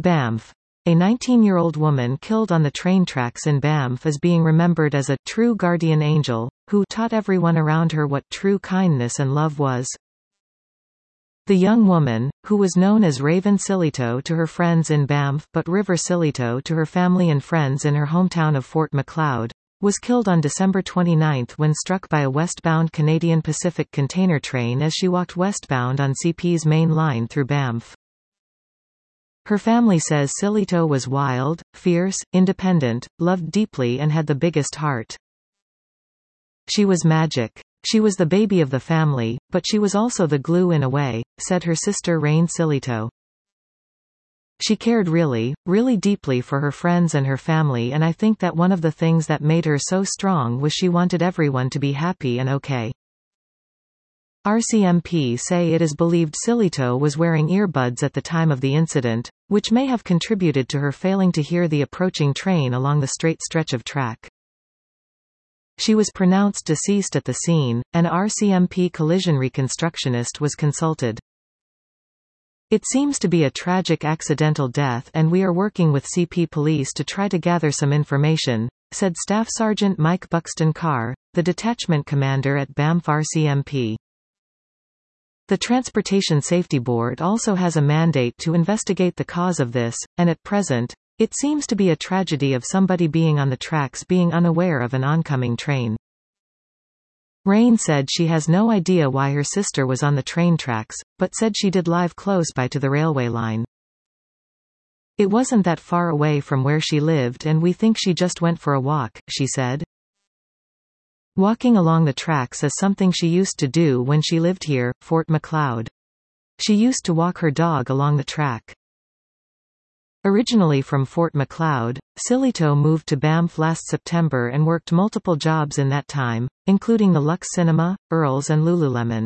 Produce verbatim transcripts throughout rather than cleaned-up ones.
Banff. A nineteen-year-old woman killed on the train tracks in Banff is being remembered as a true guardian angel, who taught everyone around her what true kindness and love was. The young woman, who was known as Raven Sillitoe to her friends in Banff but River Sillitoe to her family and friends in her hometown of Fort Macleod, was killed on December twenty-ninth when struck by a westbound Canadian Pacific container train as she walked westbound on C P's main line through Banff. Her family says Sillitoe was wild, fierce, independent, loved deeply and had the biggest heart. She was magic. She was the baby of the family, but she was also the glue in a way, said her sister Rain Sillitoe. She cared really, really deeply for her friends and her family, and I think that one of the things that made her so strong was she wanted everyone to be happy and okay. R C M P say it is believed Sillitoe was wearing earbuds at the time of the incident, which may have contributed to her failing to hear the approaching train along the straight stretch of track. She was pronounced deceased at the scene, and R C M P collision reconstructionist was consulted. It seems to be a tragic accidental death and we are working with C P Police to try to gather some information, said Staff Sergeant Mike Buxton Carr, the detachment commander at Banff R C M P. The Transportation Safety Board also has a mandate to investigate the cause of this, and at present, it seems to be a tragedy of somebody being on the tracks being unaware of an oncoming train. Rain said she has no idea why her sister was on the train tracks, but said she did live close by to the railway line. It wasn't that far away from where she lived and we think she just went for a walk, she said. Walking along the tracks is something she used to do when she lived here, Fort Macleod. She used to walk her dog along the track. Originally from Fort Macleod, Sillitoe moved to Banff last September and worked multiple jobs in that time, including the Lux Cinema, Earls and Lululemon.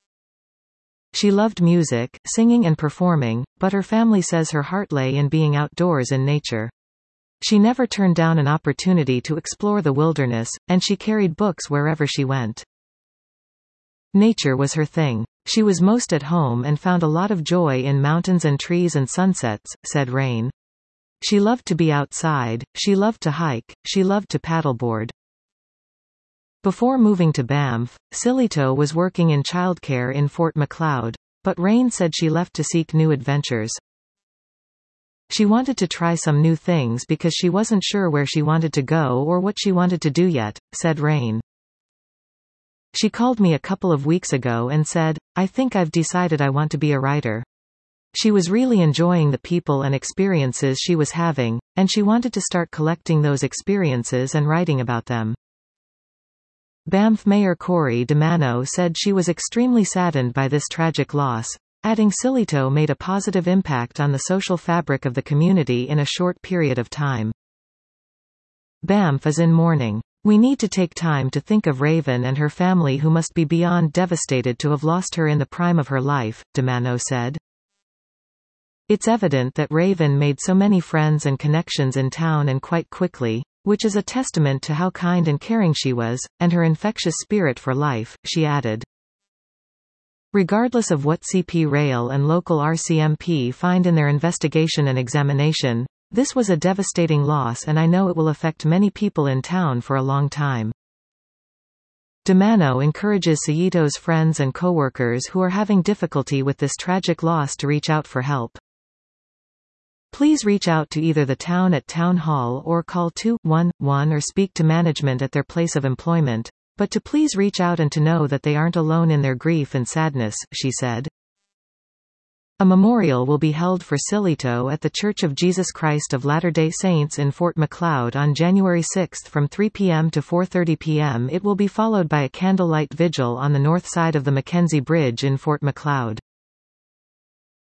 She loved music, singing and performing, but her family says her heart lay in being outdoors in nature. She never turned down an opportunity to explore the wilderness, and she carried books wherever she went. Nature was her thing. She was most at home and found a lot of joy in mountains and trees and sunsets, said Rain. She loved to be outside, she loved to hike, she loved to paddleboard. Before moving to Banff, Sillitoe was working in childcare in Fort Macleod, but Rain said she left to seek new adventures. She wanted to try some new things because she wasn't sure where she wanted to go or what she wanted to do yet, said Rain. She called me a couple of weeks ago and said, I think I've decided I want to be a writer. She was really enjoying the people and experiences she was having, and she wanted to start collecting those experiences and writing about them. Banff Mayor Corey DeMano said she was extremely saddened by this tragic loss, adding Sillitoe made a positive impact on the social fabric of the community in a short period of time. Banff is in mourning. We need to take time to think of Raven and her family who must be beyond devastated to have lost her in the prime of her life, DeMano said. It's evident that Raven made so many friends and connections in town and quite quickly, which is a testament to how kind and caring she was, and her infectious spirit for life, she added. Regardless of what C P Rail and local R C M P find in their investigation and examination, this was a devastating loss and I know it will affect many people in town for a long time. DeMano encourages Sillitoe's friends and coworkers who are having difficulty with this tragic loss to reach out for help. Please reach out to either the town at Town Hall or call two one one or speak to management at their place of employment, but to please reach out and to know that they aren't alone in their grief and sadness, she said. A memorial will be held for Sillitoe at the Church of Jesus Christ of Latter-day Saints in Fort Macleod on January sixth from three p m to four thirty p m It will be followed by a candlelight vigil on the north side of the Mackenzie Bridge in Fort Macleod.